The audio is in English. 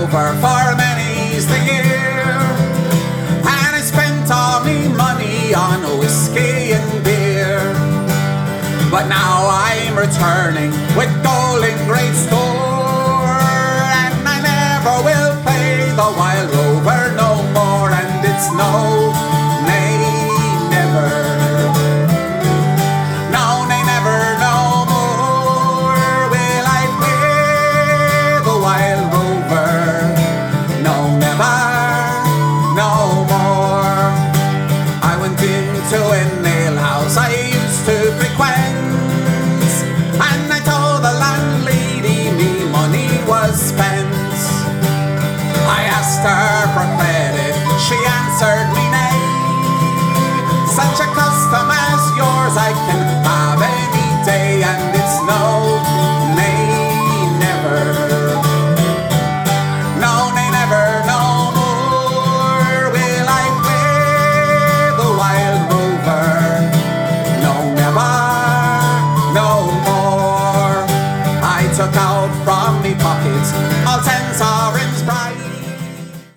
Rover for many's the year, and I spent all me money on whiskey and beer. But now I'm returning with gold in great store, and I never will play the Wild Rover no more, and it's no, nay, never. No, nay, never, no more will I play the Wild Rover. No, never, no more. I went into an alehouse I used to frequent, and I told the landlady me money was spent. I asked her for credit, she answered